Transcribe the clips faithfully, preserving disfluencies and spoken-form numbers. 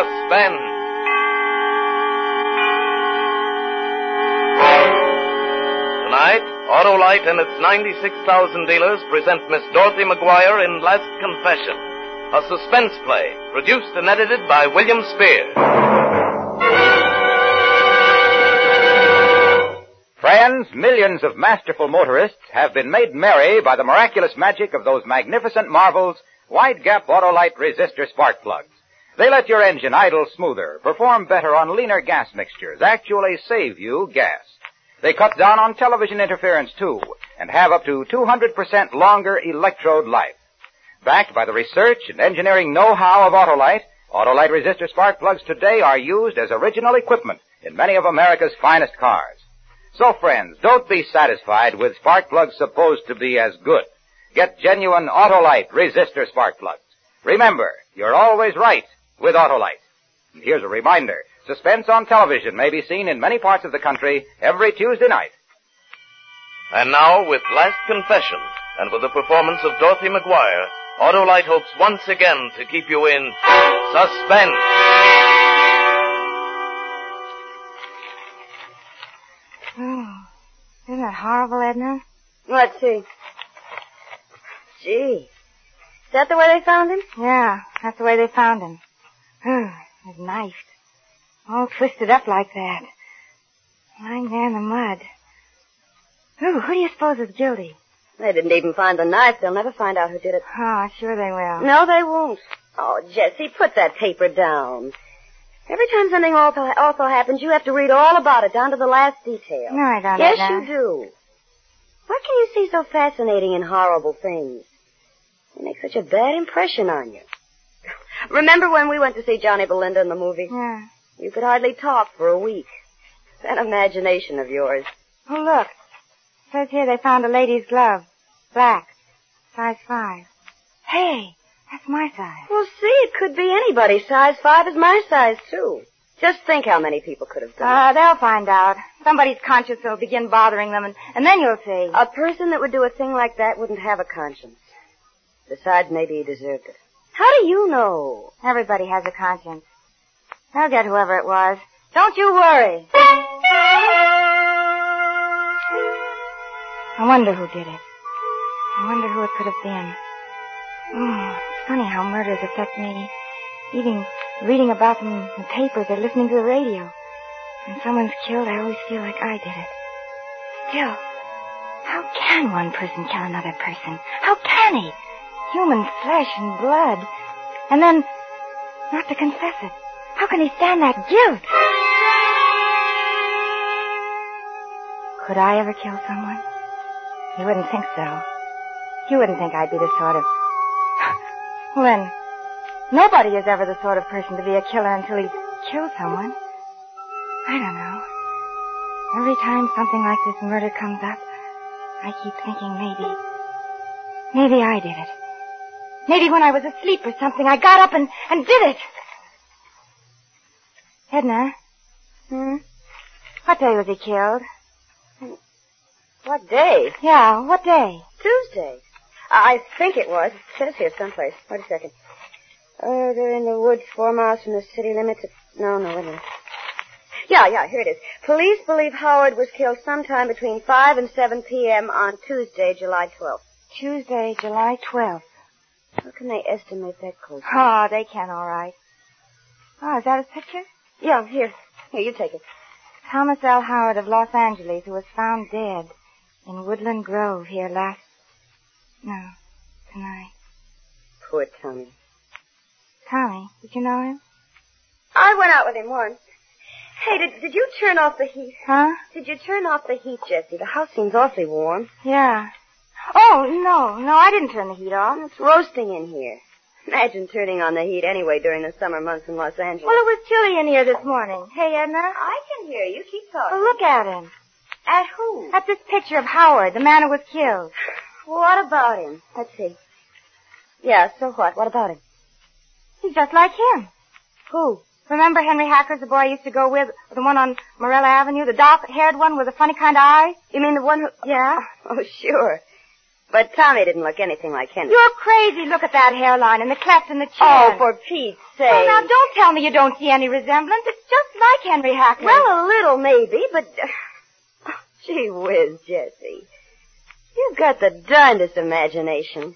Suspense. Tonight, Autolite and its ninety-six thousand dealers present Miss Dorothy McGuire in Last Confession, a suspense play produced and edited by William Spears. Friends, millions of masterful motorists have been made merry by the miraculous magic of those magnificent marvels, wide-gap Autolite resistor spark plugs. They let your engine idle smoother, perform better on leaner gas mixtures, actually save you gas. They cut down on television interference, too, and have up to two hundred percent longer electrode life. Backed by the research and engineering know-how of Autolite, Autolite resistor spark plugs today are used as original equipment in many of America's finest cars. So, friends, don't be satisfied with spark plugs supposed to be as good. Get genuine Autolite resistor spark plugs. Remember, you're always right with Autolite. And here's a reminder. Suspense on television may be seen in many parts of the country every Tuesday night. And now, with Last Confession, and with the performance of Dorothy McGuire, Autolite hopes once again to keep you in suspense. Oh, isn't that horrible, Edna? Let's see. Gee. Is that the way they found him? Yeah, that's the way they found him. Oh, he's knifed. All twisted up like that. Lying there in the mud. Ooh, who do you suppose is guilty? They didn't even find the knife. They'll never find out who did it. Oh, sure they will. No, they won't. Oh, Jessie, put that paper down. Every time something awful, awful happens, you have to read all about it, down to the last detail. No, I don't. Yes, Edna. you do. What can you see so fascinating in horrible things? They make such a bad impression on you. Remember when we went to see Johnny Belinda in the movie? Yeah. You could hardly talk for a week. That imagination of yours. Oh, look. It says here they found a lady's glove. Black. Size five. Hey, that's my size. Well, see, it could be anybody. Size five is my size, too. Just think how many people could have done Uh, it. they'll find out. Somebody's conscience will begin bothering them, and, and then you'll see. A person that would do a thing like that wouldn't have a conscience. Besides, maybe he deserved it. How do you know? Everybody has a conscience. They'll get whoever it was. Don't you worry. I wonder who did it. I wonder who it could have been. Mm, it's funny how murders affect me. Even reading about them in the papers or listening to the radio. When someone's killed, I always feel like I did it. Still, how can one person kill another person? How can he? Human flesh and blood. And then, not to confess it. How can he stand that guilt? Could I ever kill someone? You wouldn't think so. You wouldn't think I'd be the sort of... Well, then, nobody is ever the sort of person to be a killer until he's killed someone. I don't know. Every time something like this murder comes up, I keep thinking maybe... Maybe I did it. Maybe when I was asleep or something, I got up and, and did it. Edna? Hmm? What day was he killed? What day? Yeah, what day? Tuesday. I think it was. It says here someplace. Wait a second. Uh, they're in the woods four miles from the city limits. No, no, wait a minute. Yeah, yeah, here it is. Police believe Howard was killed sometime between five and seven p.m. on Tuesday, July twelfth. Tuesday, July twelfth. How can they estimate that close? Oh, they can, all right. Oh, is that his picture? Yeah, here. Here, you take it. Thomas L. Howard of Los Angeles, who was found dead in Woodland Grove here last... No, tonight. Poor Tommy. Tommy, did you know him? I went out with him once. Hey, did, did you turn off the heat? Huh? Did you turn off the heat, Jessie? The house seems awfully warm. Yeah. Oh, no, no, I didn't turn the heat off. It's roasting in here. Imagine turning on the heat anyway during the summer months in Los Angeles. Well, it was chilly in here this morning. Hey, Edna? I can hear you. Keep talking. Well, look at him. At who? At this picture of Howard, the man who was killed. What about him? Let's see. Yeah, so what? What about him? He's just like him. Who? Remember Henry Hacker's the boy I used to go with, the one on Morella Avenue, the dark-haired one with the funny kind of eyes? You mean the one who... Yeah. Oh, sure. But Tommy didn't look anything like Henry. You're crazy. Look at that hairline and the cleft in the chin. Oh, for Pete's sake. Oh, now, don't tell me you don't see any resemblance. It's just like Henry Hacker. Well, a little maybe, but... Uh, gee whiz, Jessie. You've got the darndest imagination.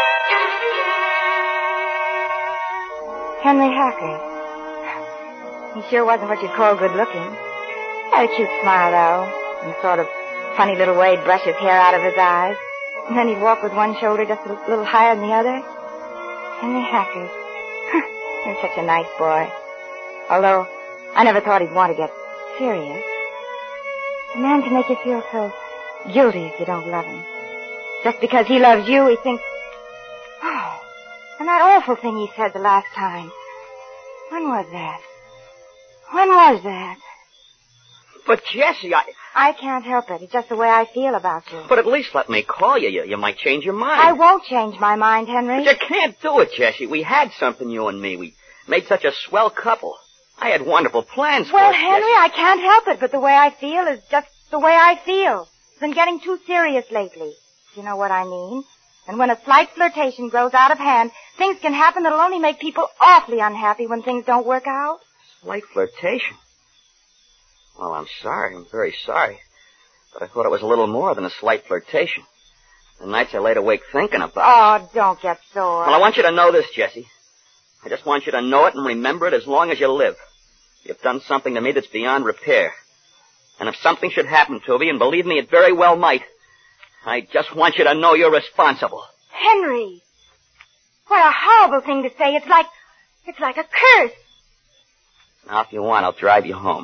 Henry Hacker. He sure wasn't what you'd call good-looking. Had a cute smile, though, and sort of funny little way he'd brush his hair out of his eyes. And then he'd walk with one shoulder just a little higher than the other. Henry Hacker. You're such a nice boy. Although, I never thought he'd want to get serious. A man can make you feel so guilty if you don't love him. Just because he loves you, he thinks... Oh, and that awful thing he said the last time. When was that? When was that? But, Jessie, I... I can't help it. It's just the way I feel about you. But at least let me call you. You, you might change your mind. I won't change my mind, Henry. But you can't do it, Jessie. We had something, you and me. We made such a swell couple. I had wonderful plans for Well, us, Henry, Jessie. I can't help it, but the way I feel is just the way I feel. It's been getting too serious lately. You know what I mean? And when a slight flirtation grows out of hand, things can happen that'll only make people awfully unhappy when things don't work out. Slight flirtation? Well, I'm sorry. I'm very sorry. But I thought it was a little more than a slight flirtation. The nights I laid awake thinking about it. Oh, don't get sore. Well, I want you to know this, Jessie. I just want you to know it and remember it as long as you live. You've done something to me that's beyond repair. And if something should happen to me, and believe me, it very well might, I just want you to know you're responsible. Henry! What a horrible thing to say. It's like, it's like a curse. Now, if you want, I'll drive you home.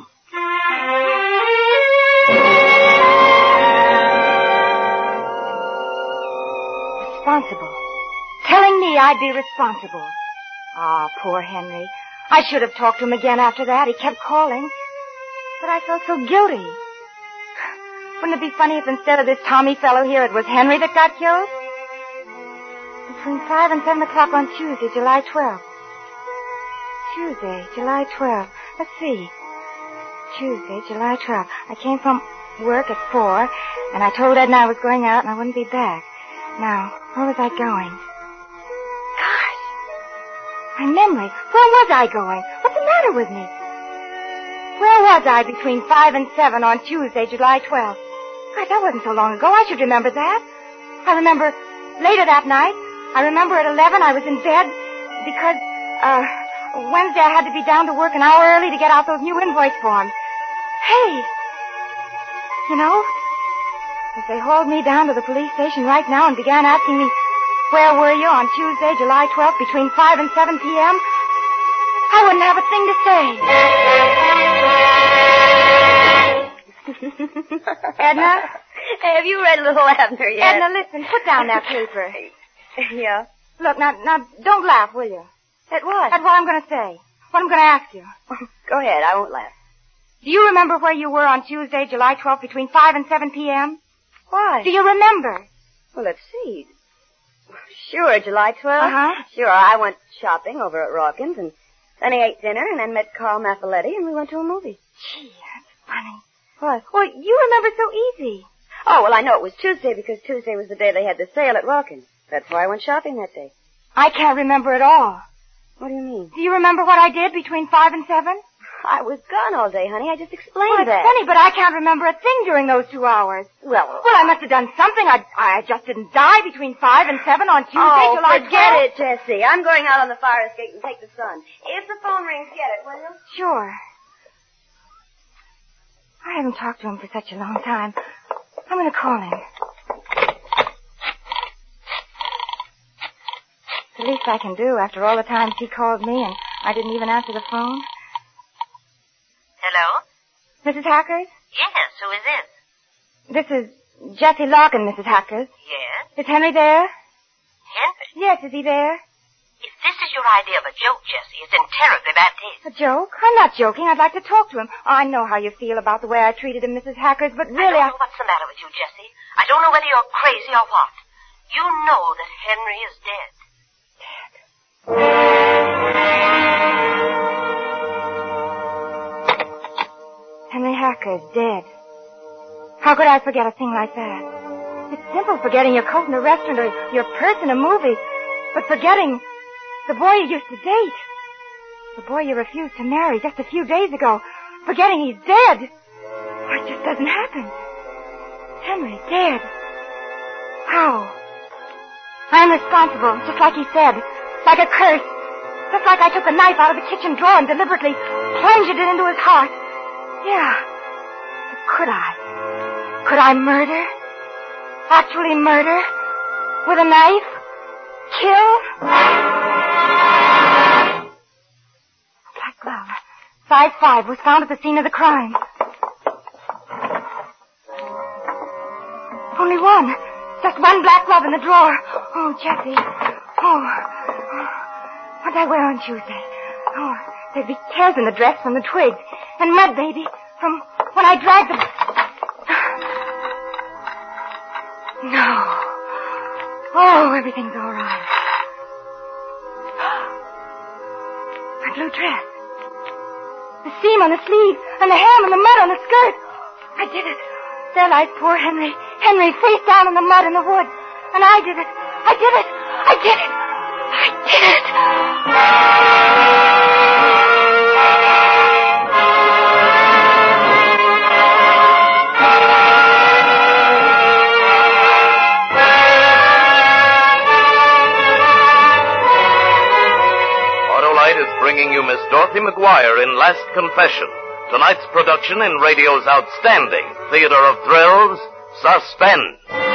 Responsible. Telling me I'd be responsible. Ah, poor Henry. I should have talked to him again after that. He kept calling. But I felt so guilty. Wouldn't it be funny if instead of this Tommy fellow here, it was Henry that got killed? Between five and seven o'clock on Tuesday, July twelfth. Tuesday, July twelfth. Let's see. Tuesday, July twelfth. I came from work at four, and I told Edna I was going out and I wouldn't be back. Now, where was I going? Gosh. My memory. Where was I going? What's the matter with me? Where was I between five and seven on Tuesday, July twelfth? Gosh, that wasn't so long ago. I should remember that. I remember later that night. I remember at eleven I was in bed because, uh, Wednesday I had to be down to work an hour early to get out those new invoice forms. Hey! You know, if they hauled me down to the police station right now and began asking me, where were you on Tuesday, July twelfth, between five and seven p.m., I wouldn't have a thing to say. Edna? Have you read Little Abner yet? Edna, listen, put down that paper. Yeah? Look, now, now, don't laugh, will you? At what? At what I'm going to say. What I'm going to ask you. Go ahead, I won't laugh. Do you remember where you were on Tuesday, July twelfth, between five and seven p.m.? Why? Do you remember? Well, let's see. Sure, July twelfth. Uh-huh. Sure, I went shopping over at Rawkins, and then I ate dinner, and then met Carl Maffaletti, and we went to a movie. Gee, that's funny. What? Well, you remember so easy. Oh, well, I know it was Tuesday because Tuesday was the day they had the sale at Rawkins. That's why I went shopping that day. I can't remember at all. What do you mean? Do you remember what I did between five and seven? I was gone all day, honey. I just explained Well, it's that. funny, but I can't remember a thing during those two hours. Well, Well, I must have done something. I, I just didn't die between five and seven on Tuesday, oh, July forget twelfth. it, Jessie. I'm going out on the fire escape and take the sun. If the phone rings, get it, will you? Sure. I haven't talked to him for such a long time. I'm going to call him. It's the least I can do after all the times he called me and I didn't even answer the phone. Hello? Missus Hackers? Yes, who is this? This is Jessie Larkin, Missus Hackers. Yes? Is Henry there? Henry? Yes, is he there? If this is your idea of a joke, Jessie, it's in terribly bad taste. A joke? I'm not joking. I'd like to talk to him. I know how you feel about the way I treated him, Missus Hackers, but really I I... don't know what's the matter with you, Jessie. I don't know whether you're crazy or what. You know that Henry is dead. Henry Hacker is dead. How could I forget a thing like that? It's simple forgetting your coat in a restaurant or your purse in a movie. But forgetting the boy you used to date. The boy you refused to marry just a few days ago. Forgetting he's dead. It just doesn't happen. Henry, dead. How? I'm responsible, just like he said. Like a curse. Just like I took a knife out of the kitchen drawer and deliberately plunged it into his heart. Yeah. But could I? Could I murder? Actually murder? With a knife? Kill? A black glove. Size five was found at the scene of the crime. Only one. Just one black glove in the drawer. Oh, Jessie. Oh. What did I wear on Tuesday? Oh, there'd be tears in the dress from the twigs. And mud, baby, from when I dragged them. No. Oh, everything's all right. My blue dress. The seam on the sleeve, and the hem and the mud on the skirt. I did it. There lies poor Henry. Henry face down in the mud in the woods. And I did it. I did it. I did it. I did it. Autolite is bringing you Miss Dorothy McGuire in Last Confession. Tonight's production in radio's outstanding theater of thrills, Suspense.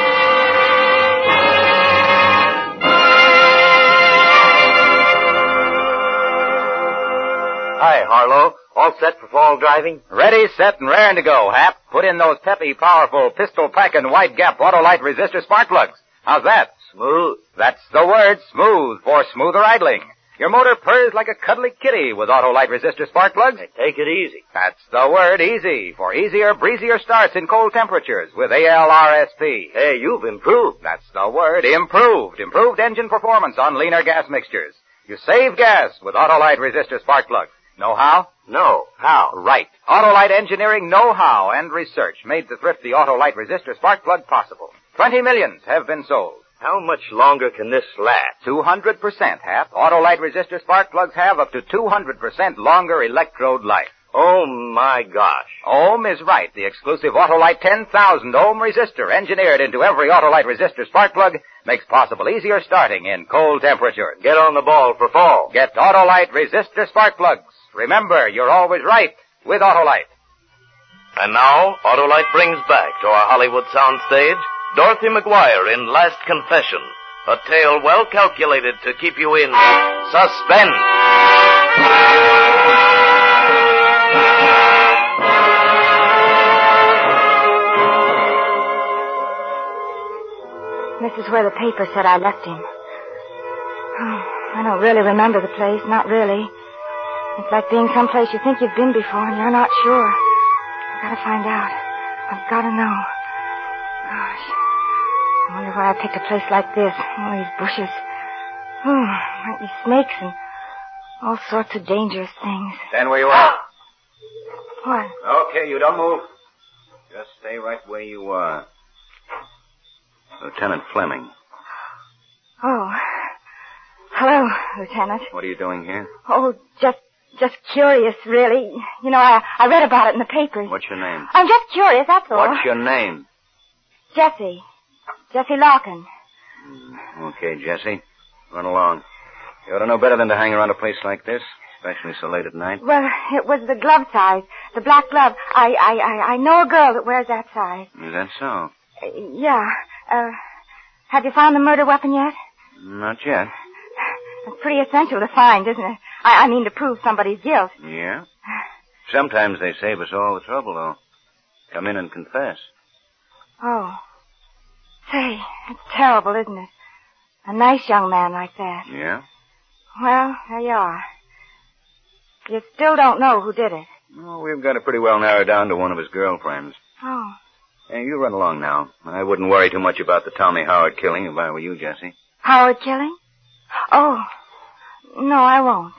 Hi, Harlow. All set for fall driving? Ready, set, and raring to go, Hap. Put in those peppy, powerful, pistol-packing, wide-gap Autolite resistor spark plugs. How's that? Smooth. That's the word, smooth, for smoother idling. Your motor purrs like a cuddly kitty with Autolite resistor spark plugs. Hey, take it easy. That's the word, easy, for easier, breezier starts in cold temperatures with A L R S P. Hey, you've improved. That's the word, improved. Improved engine performance on leaner gas mixtures. You save gas with Autolite resistor spark plugs. Know how? No. How? Right. Autolite engineering know-how and research made the thrifty Autolite resistor spark plug possible. Twenty millions have been sold. How much longer can this last? two hundred percent, Hap. Autolite resistor spark plugs have up to two hundred percent longer electrode life. Oh, my gosh. Ohm is right. The exclusive Autolite ten thousand ohm resistor engineered into every Autolite resistor spark plug makes possible easier starting in cold temperatures. Get on the ball for fall. Get Autolite resistor spark plugs. Remember, you're always right with Autolite. And now, Autolite brings back to our Hollywood soundstage Dorothy McGuire in Last Confession, a tale well calculated to keep you in suspense. This is where the paper said I left him. Oh, I don't really remember the place, not really. It's like being someplace you think you've been before and you're not sure. I've got to find out. I've got to know. Gosh. I wonder why I picked a place like this. All these bushes. Oh, might be snakes and all sorts of dangerous things. Stand where you are. What? Okay, you don't move. Just stay right where you are. Lieutenant Fleming. Oh. Hello, Lieutenant. What are you doing here? Oh, just just curious, really. You know, I I read about it in the papers. What's your name? I'm just curious, that's all. What's your name? Jessie. Jessie Larkin. Okay, Jesse. Run along. You ought to know better than to hang around a place like this, especially so late at night. Well, it was the glove size, the black glove. I I I, I know a girl that wears that size. Is that so? Uh, yeah. Uh, have you found the murder weapon yet? Not yet. It's pretty essential to find, isn't it? I, I mean to prove somebody's guilt. Yeah? Sometimes they save us all the trouble, though. Come in and confess. Oh. Say, it's terrible, isn't it? A nice young man like that. Yeah? Well, there you are. You still don't know who did it. Oh, we've got it pretty well narrowed down to one of his girlfriends. Oh. Hey, you run along now. I wouldn't worry too much about the Tommy Howard killing if I were you, Jesse. Howard killing? Oh. No, I won't.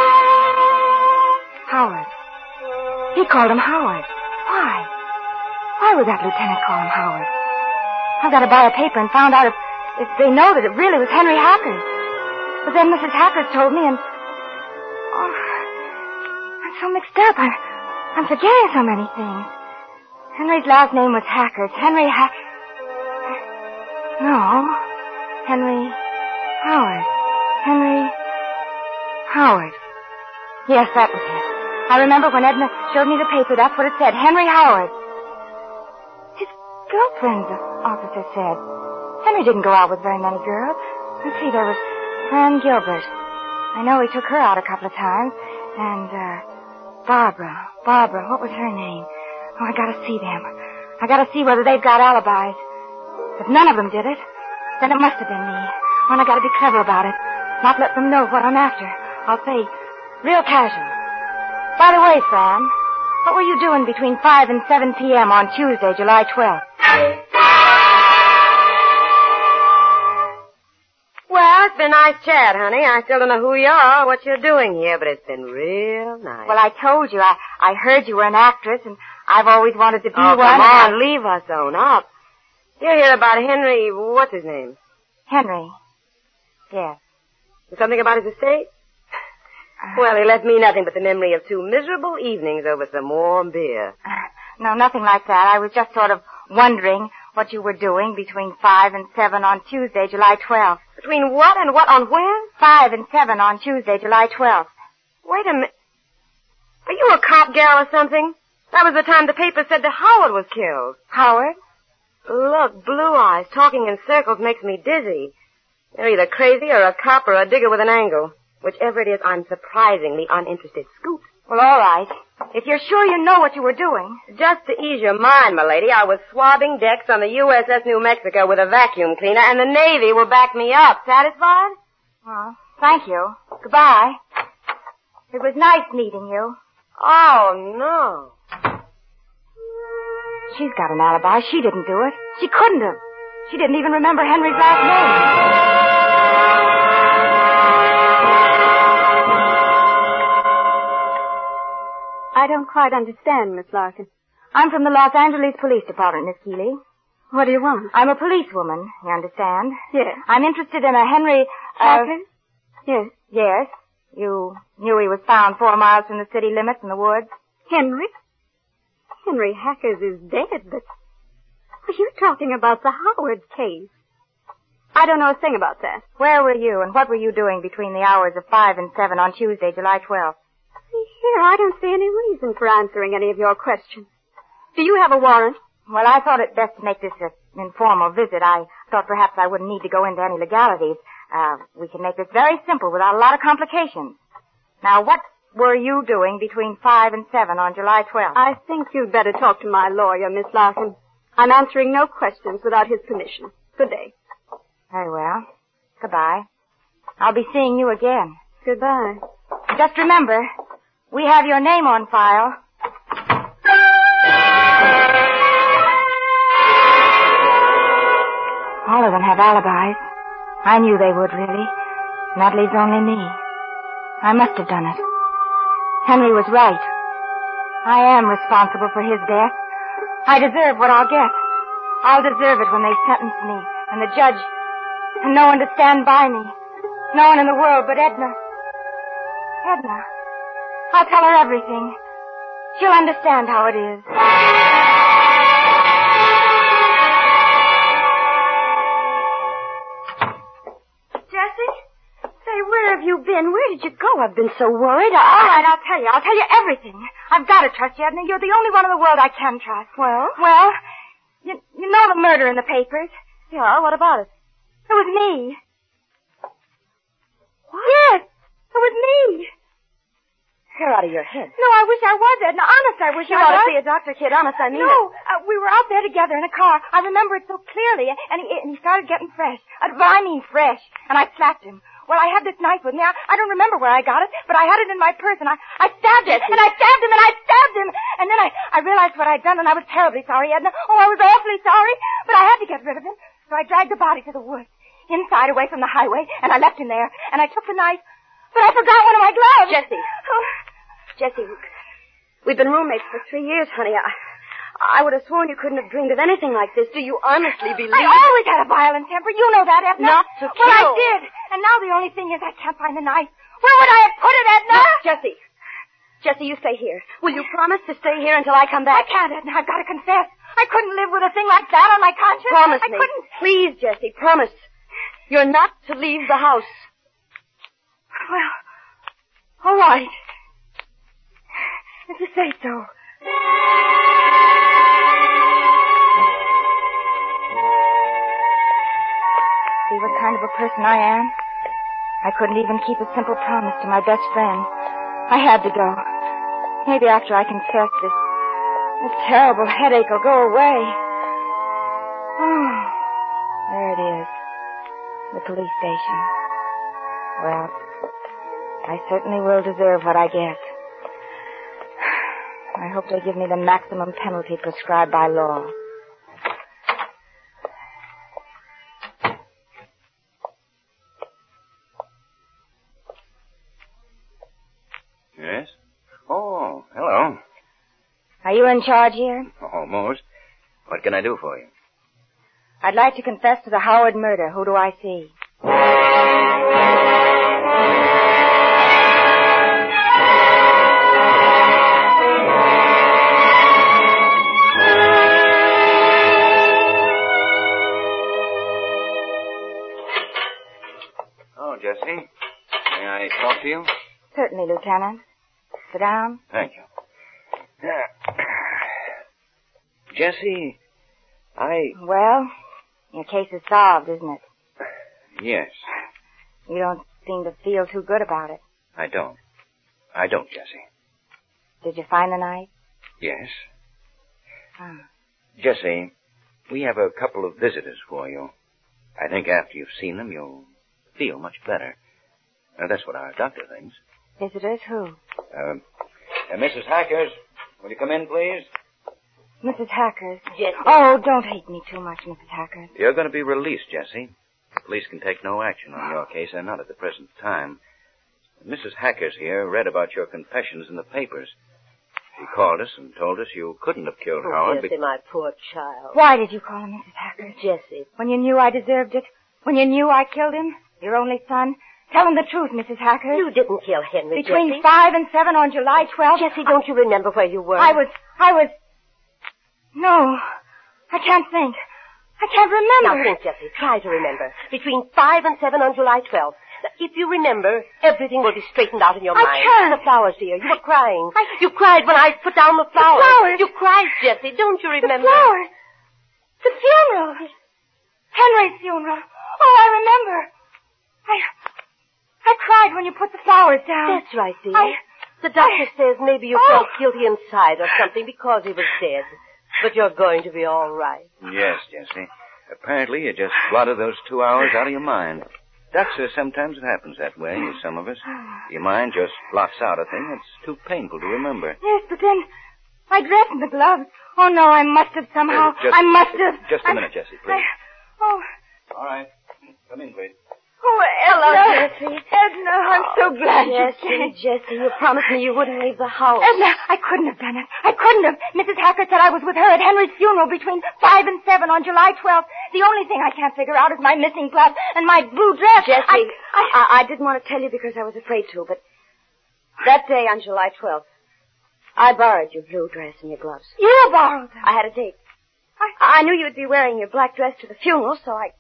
Howard. He called him Howard. Why? Why would that lieutenant call him Howard? I've got to buy a paper and find out if, if they know that it really was Henry Hackers. But then Missus Hackers told me and... Oh, I'm so mixed up. I'm, I'm forgetting so many things. Henry's last name was Hackers. Henry Hack... No. Henry Howard. Henry Howard. Yes, that was it. I remember when Edna showed me the paper, that's what it said. Henry Howard. His girlfriend, the officer said. Henry didn't go out with very many girls. Let's see, there was Fran Gilbert. I know he took her out a couple of times. And, uh, Barbara. Barbara, what was her name? Oh, I gotta see them. I gotta see whether they've got alibis. If none of them did it, then it must have been me. Well, I gotta be clever about it. Not let them know what I'm after. I'll say, real casual. By the way, Fran, what were you doing between five and seven p.m. on Tuesday, July twelfth? Well, it's been a nice chat, honey. I still don't know who you are or what you're doing here, but it's been real nice. Well, I told you. I, I heard you were an actress, and I've always wanted to be oh, one. come on, I... leave us own up. You're here about Henry, what's his name? Henry. Yes. Something about his estate? Well, he left me nothing but the memory of two miserable evenings over some warm beer. Uh, no, nothing like that. I was just sort of wondering what you were doing between five and seven on Tuesday, July twelfth. Between what and what on when? Five and seven on Tuesday, July twelfth. Wait a minute. Are you a cop gal or something? That was the time the paper said that Howard was killed. Howard? Look, Blue Eyes talking in circles makes me dizzy. You're either crazy or a cop or a digger with an angle. Whichever it is, I'm surprisingly uninterested. Scoot. Well, all right. If you're sure you know what you were doing. Just to ease your mind, my lady, I was swabbing decks on the U S S New Mexico with a vacuum cleaner, and the Navy will back me up. Satisfied? Well, thank you. Goodbye. It was nice meeting you. Oh, no. She's got an alibi. She didn't do it. She couldn't have. She didn't even remember Henry's last name. I don't quite understand, Miss Larkin. I'm from the Los Angeles Police Department, Miss Keeley. What do you want? I'm a policewoman, you understand? Yes. I'm interested in a Henry... Uh, Hackers? Yes. Yes. You knew he was found four miles from the city limits in the woods? Henry? Henry Hackers is dead, but... You're talking about the Howard case. I don't know a thing about that. Where were you, and what were you doing between the hours of five and seven on Tuesday, July twelfth? Here, I don't see any reason for answering any of your questions. Do you have a warrant? Well, I thought it best to make this an informal visit. I thought perhaps I wouldn't need to go into any legalities. Uh, we can make this very simple without a lot of complications. Now, what were you doing between five and seven on July twelfth? I think you'd better talk to my lawyer, Miss Larkin. I'm answering no questions without his permission. Good day. Very well. Goodbye. I'll be seeing you again. Goodbye. Just remember, we have your name on file. All of them have alibis. I knew they would, really. And that leaves only me. I must have done it. Henry was right. I am responsible for his death. I deserve what I'll get. I'll deserve it when they sentence me, and the judge, and no one to stand by me. No one in the world but Edna. Edna. I'll tell her everything. She'll understand how it is. Jessie? Say, where have you been? Where did you go? I've been so worried. I... All right, I'll tell you. I'll tell you everything. I've got to trust you, Edna. You're the only one in the world I can trust. Well? Well, you, you know the murder in the papers. Yeah, what about it? It was me. What? Yes, it was me. You're out of your head. No, I wish I was, Edna. Honest, I wish You I ought was. to see a doctor, kid. Honest, I mean no, it. uh, we were out there together in a car. I remember it so clearly, and he, and he started getting fresh. Uh, I mean fresh. And I slapped him. Well, I had this knife with me. I, I don't remember where I got it, but I had it in my purse, and I, I stabbed him, and I stabbed him, and I stabbed him. And then I, I realized what I'd done, and I was terribly sorry, Edna. Oh, I was awfully sorry, but I had to get rid of him. So I dragged the body to the woods, inside, away from the highway, and I left him there, and I took the knife, but I forgot one of my gloves. Jessie. Oh. Jessie, we've been roommates for three years, honey. I, I would have sworn you couldn't have dreamed of anything like this. Do you honestly believe... I always had a violent temper. You know that, Edna. Not to kill. Well, I did. And now the only thing is I can't find the knife. Where would I have put it, Edna? Look, Jessie. Jessie, you stay here. Will you promise to stay here until I come back? I can't, Edna. I've got to confess. I couldn't live with a thing like that on my conscience. Promise I me. couldn't... Please, Jessie, promise. You're not to leave the house. Well, all right. If you say so. See what kind of a person I am? I couldn't even keep a simple promise to my best friend. I had to go. Maybe after I confess this, this terrible headache will go away. Oh, there it is. The police station. Well, I certainly will deserve what I get. I hope they give me the maximum penalty prescribed by law. Yes? Oh, hello. Are you in charge here? Almost. What can I do for you? I'd like to confess to the Howard murder. Who do I see? Oh, Jessie. May I talk to you? Certainly, Lieutenant. Sit down. Thank you. Uh, Jessie, I... Well, your case is solved, isn't it? Yes. You don't seem to feel too good about it. I don't. I don't, Jessie. Did you find the knife? Yes. Oh. Jessie, we have a couple of visitors for you. I think after you've seen them, you'll feel much better. Uh, that's what our doctor thinks. Visitors? Who? Uh, uh, Missus Hackers, will you come in, please? Missus Hackers. Jessie. Oh, don't hate me too much, Missus Hackers. You're going to be released, Jessie. The police can take no action on your case, and not at the present time. Missus Hackers here read about your confessions in the papers. She called us and told us you couldn't have killed Oh, Howard. Jessie, be- my poor child. Why did you call him Missus Hackers? Jessie. When you knew I deserved it? When you knew I killed him? Your only son? Tell him the truth, Missus Hackers. You didn't kill Henry, Between Jessie. five and seven on July twelfth. Jessie, don't you remember where you were? I was, I was... No. I can't think. I can't remember. Now think, Jessie. Try to remember. Between five and seven on July twelfth. If you remember, everything will be straightened out in your I mind. can't. The flowers, dear. You were crying. I... You cried when I put down the flowers. The flowers. You cried, Jessie. Don't you remember? The flowers. The funeral. Henry's funeral. Oh, I remember. I... I cried when you put the flowers down. That's right, dear. I... The doctor I... says maybe you Oh. felt guilty inside or something because he was dead. But you're going to be all right. Yes, Jessie. Apparently you just blotted those two hours out of your mind. Doc says sometimes it happens that way with some of us. Your mind just blots out a thing that's too painful to remember. Yes, but then my dress and the gloves. Oh, no, I must have somehow. Uh, just, I must have. Just a I- minute, Jessie, please. I... Oh, All right. Come in, please. oh, Hello, Edna. Jessie. Edna, I'm so glad Jessie, you came. Jessie, you promised me you wouldn't leave the house. Edna, I couldn't have done it. I couldn't have. Missus Hacker said I was with her at Henry's funeral between five and seven on July twelfth. The only thing I can't figure out is my missing glove and my blue dress. Jessie, I, I... I, I didn't want to tell you because I was afraid to, but that day on July twelfth, I borrowed your blue dress and your gloves. You borrowed them. I had a date. I, I knew you'd be wearing your black dress to the funeral, so I...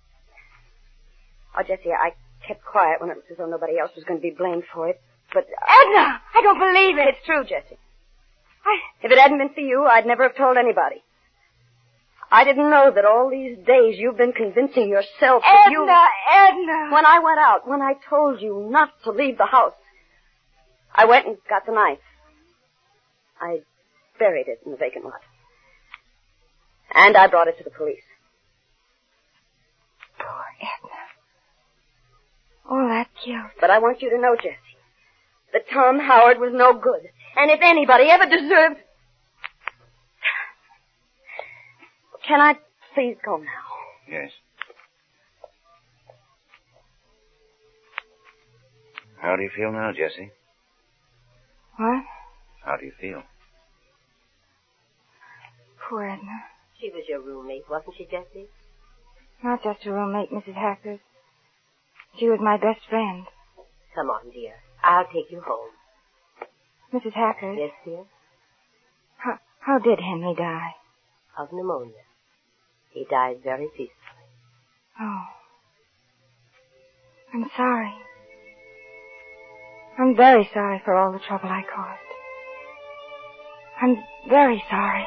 Oh, Jessie, I kept quiet when it was as though nobody else was going to be blamed for it, but... Edna, I don't believe it. It's true, Jessie. I... If it hadn't been for you, I'd never have told anybody. I didn't know that all these days you've been convincing yourself that Edna, you... Edna. When I went out, when I told you not to leave the house, I went and got the knife. I buried it in the vacant lot. And I brought it to the police. Poor Edna. All that guilt. But I want you to know, Jessie, that Tom Howard was no good. And if anybody ever deserved... Can I please go now? Yes. How do you feel now, Jessie? What? How do you feel? Poor Edna. She was your roommate, wasn't she, Jessie? Not just a roommate, Missus Hackers. She was my best friend. Come on, dear. I'll take you home. Missus Hackers? Yes, dear? How, how did Henry die? Of pneumonia. He died very peacefully. Oh. I'm sorry. I'm very sorry for all the trouble I caused. I'm very sorry.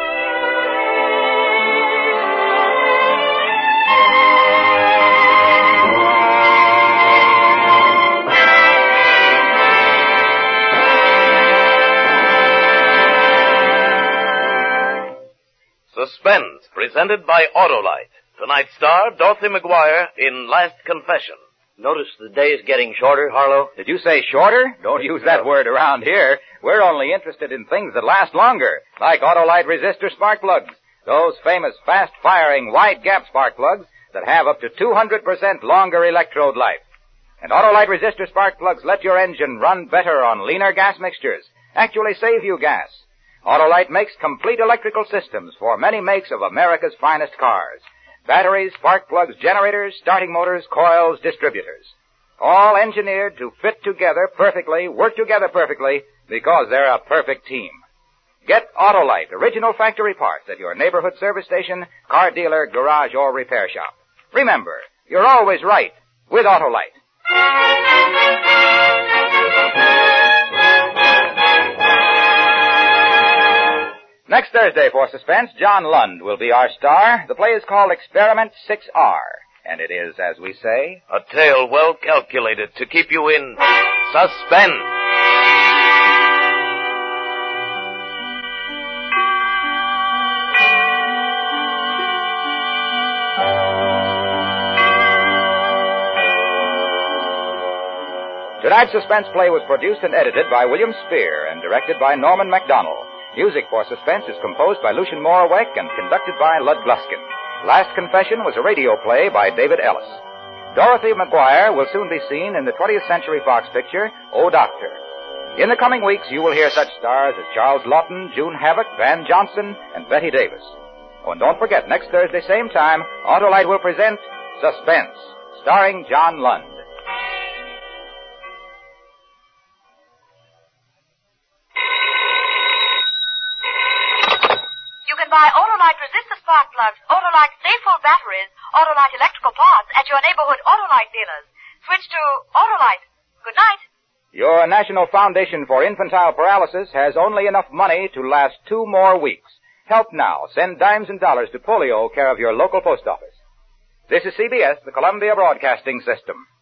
Suspense, presented by Autolite. Tonight's star, Dorothy McGuire, in Last Confession. Notice the day's getting shorter, Harlow? Did you say shorter? Don't use that word around here. We're only interested in things that last longer, like Autolite resistor spark plugs. Those famous fast-firing wide-gap spark plugs that have up to two hundred percent longer electrode life. And Autolite resistor spark plugs let your engine run better on leaner gas mixtures, actually save you gas. Autolite makes complete electrical systems for many makes of America's finest cars. Batteries, spark plugs, generators, starting motors, coils, distributors. All engineered to fit together perfectly, work together perfectly, because they're a perfect team. Get Autolite original factory parts at your neighborhood service station, car dealer, garage, or repair shop. Remember, you're always right with Autolite. Next Thursday for Suspense, John Lund will be our star. The play is called Experiment six R, and it is, as we say, a tale well calculated to keep you in suspense. Tonight's suspense play was produced and edited by William Spear and directed by Norman MacDonald. Music for Suspense is composed by Lucien Moraweck and conducted by Lud Gluskin. Last Confession was a radio play by David Ellis. Dorothy McGuire will soon be seen in the twentieth Century Fox picture, Oh, Doctor. In the coming weeks, you will hear such stars as Charles Lawton, June Havoc, Van Johnson, and Betty Davis. Oh, and don't forget, next Thursday, same time, Autolite will present Suspense, starring John Lund. Buy Autolite resistor spark plugs, Autolite Stay-Full batteries, Autolite electrical parts at your neighborhood Autolite dealers. Switch to Autolite. Good night. Your National Foundation for Infantile Paralysis has only enough money to last two more weeks. Help now. Send dimes and dollars to polio, care of your local post office. This is C B S, the Columbia Broadcasting System.